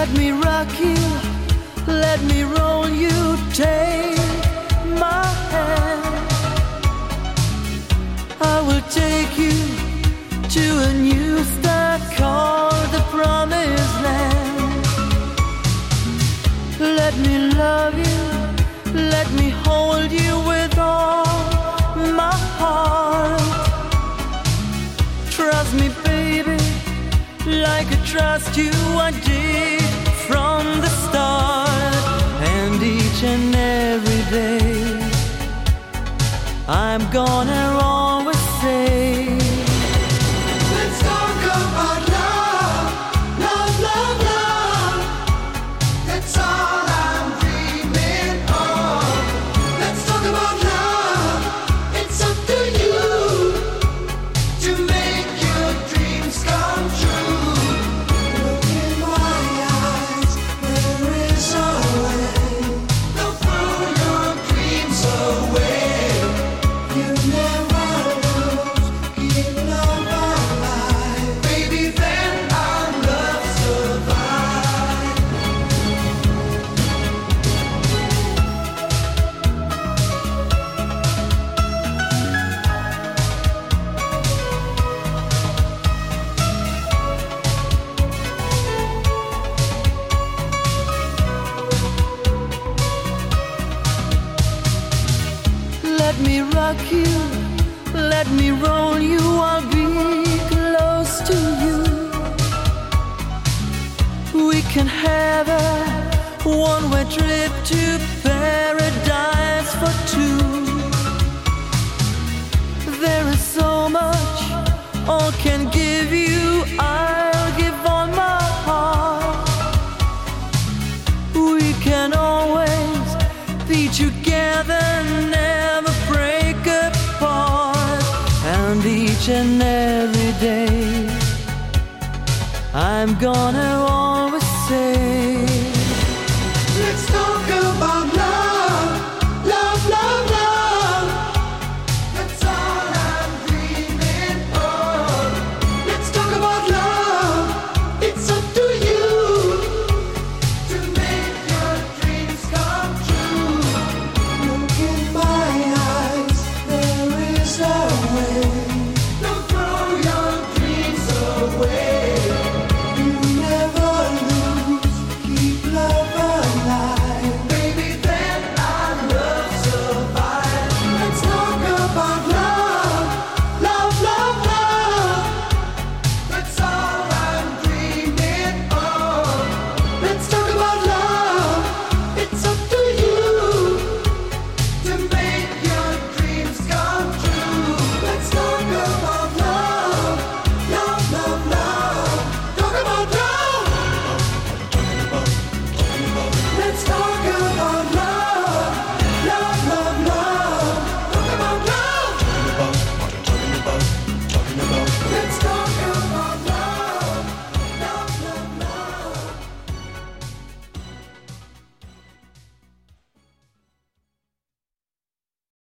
Let me rock you, let me roll you, take my hand. I will take you to a new start called the Promised Land. Let me love you, let me hold you with all my heart. Trust me, baby, like I trust you, I did from the start. And each and every day I'm gonna always say, let's talk about love, love, love, love. That's all I'm dreaming of. Let's talk about love. It's up to you to make your dreams come true. Look in my eyes, there is a way. Don't throw your dreams away. You never lose, keep love alive. Baby, then our love survive. let me rock you, let me roll you, I'll be close to you. We can have a one-way trip to paradise for two. There is so much all can give you, I'll give all my heart. We can always be together, never break apart. And each and every day I'm gonna always say, Let's talk about love, love, love, love. That's all I'm dreaming of. Let's talk about love. It's up to you to make your dreams come true. Look in my eyes, there is a way. Don't throw your dreams away.